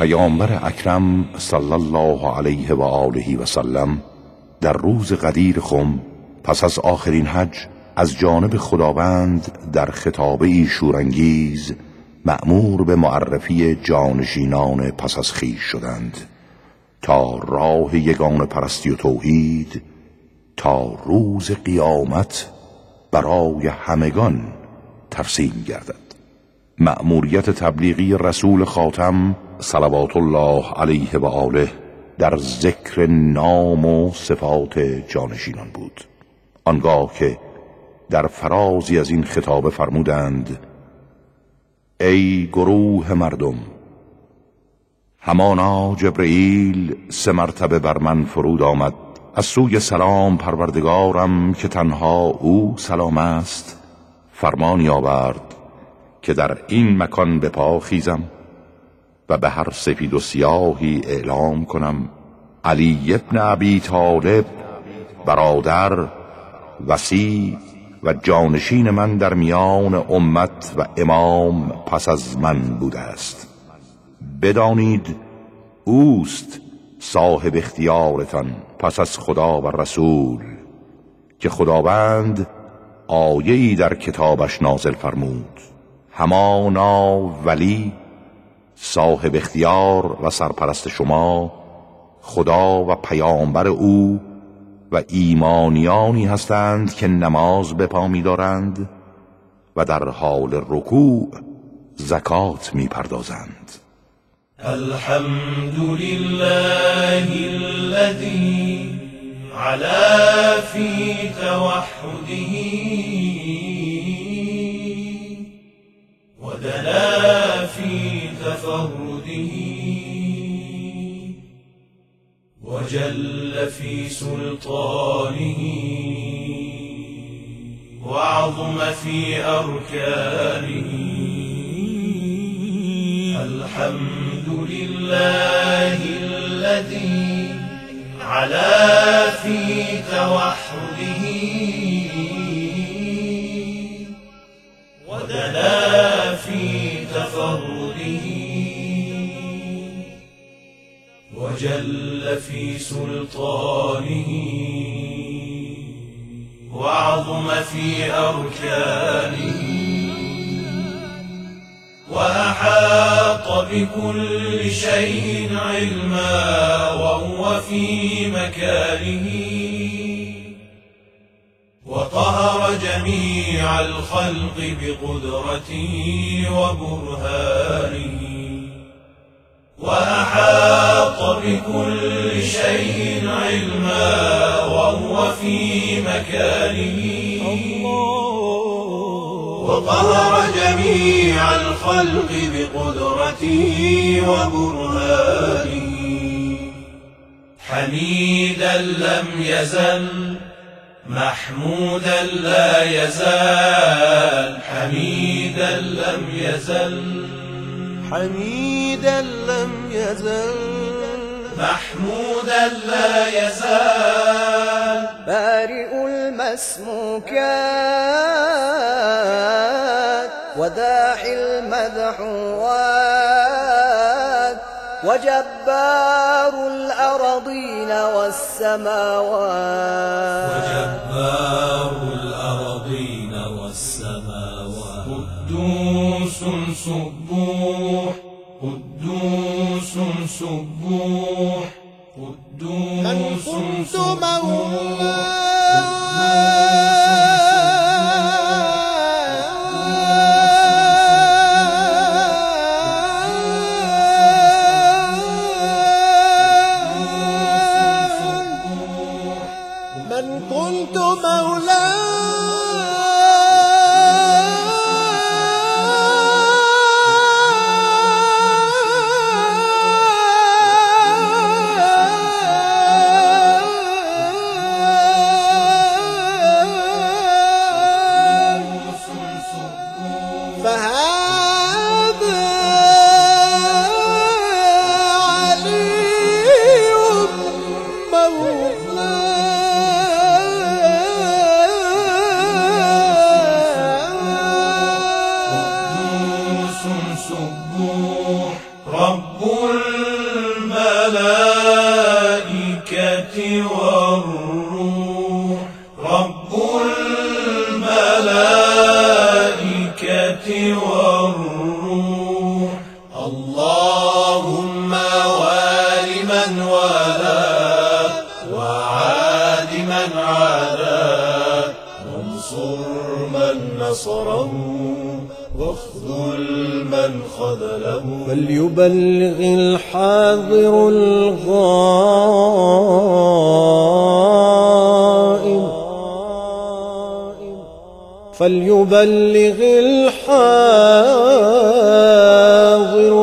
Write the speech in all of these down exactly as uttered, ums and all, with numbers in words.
پیامبر اکرم صلی الله علیه و آله و سلم در روز غدیر خم پس از آخرین حج از جانب خداوند در خطابه‌ای شورانگیز مأمور به معرفی جانشینان پس از خویش شدند تا راه یگانه پرستی و توحید تا روز قیامت برای همگان ترسیم گردد. مأموریت تبلیغی رسول خاتم صلوات الله علیه و آله در ذکر نام و صفات جانشینان بود. آنگاه که در فرازی از این خطاب فرمودند: ای گروه مردم، همانا جبرئیل سه مرتبه بر من فرود آمد از سوی سلام پروردگارم که تنها او سلام است، فرمانی آورد که در این مکان به پا خیزم و به هر سفید و سیاهی اعلام کنم علی ابن ابی طالب برادر، وصی و جانشین من در میان امت و امام پس از من بوده است. بدانید اوست صاحب اختیارتان پس از خدا و رسول که خداوند آیه‌ای در کتابش نازل فرمود: همانا ولی صاحب اختیار و سرپرست شما خدا و پیامبر او و ایمانیانی هستند که نماز به پا می دارند و در حال رکوع زکات می پردازند. الحمد لله الذي علا في توحده ودنا في تفرده وجل في سلطانه وعظم في أركانه. الحمد لله الذي علا في توحده ودنا في تفرده وجل في سلطانه وعظم في أركانه وأحاط بكل شيء علما وهو في مكانه وقهر جميع الخلق بقدرته وبرهانه وأحاط بكل شيء علما وهو في مكانه وقهر جميع الخلق بقدرته وبرهانه. حميدا لم يزل محمودا لا يزال حميدا لم يزل حميدا لم يزل محمودا لا يزال بارئ المسموكات وداعي المدحوات وجبار الأرضين والسماوات وجبار الأرضين والسماوات قدوس سبوح قدوس سبوح قدوس سبوح من كنت مولاه واخذل من خذله. فليبلغ الحاضر الغائب فليبلغ الحاضر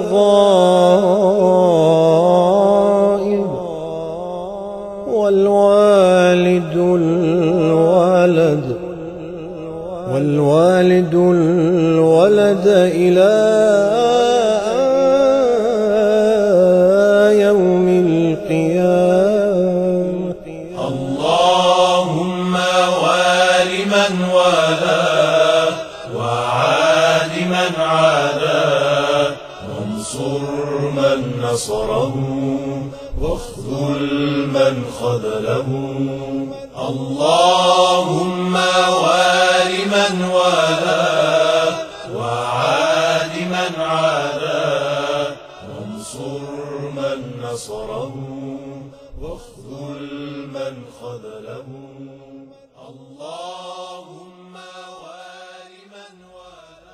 الغائب والوالد الولد والوالد الولد إلى يوم القيامة. اللهم وال من والاه وعاد من عاداه وانصر من نصره واخذل من خذله. اللهم وال من والاه وعاد من عاداه وانصر من نصره واخذل من خذله. اللهم